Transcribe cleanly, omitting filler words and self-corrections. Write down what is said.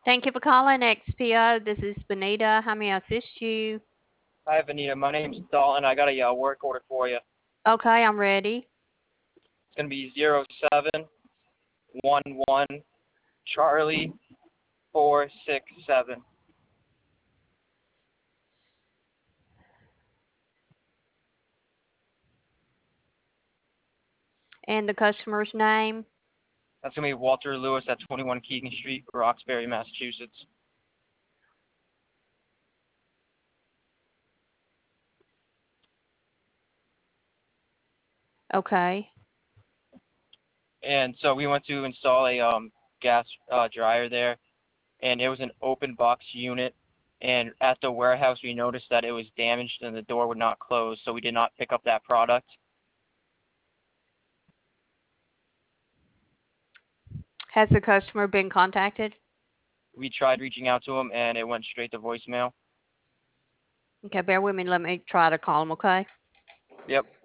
Thank you for calling XPO. This is Benita. How may I assist you? Hi, Vanita. My name's Dalton. I got a work order for you. Okay, I'm ready. It's gonna be 0711 Charlie 467. And the customer's name? That's gonna be Walter Lewis at 21 Keegan Street, Roxbury, Massachusetts. Okay. And so we went to install a gas dryer there, and it was an open box unit. And at the warehouse, we noticed that it was damaged and the door would not close, so we did not pick up that product. Has the customer been contacted? We tried reaching out to him, and it went straight to voicemail. Okay, bear with me. Let me try to call him, okay? Yep.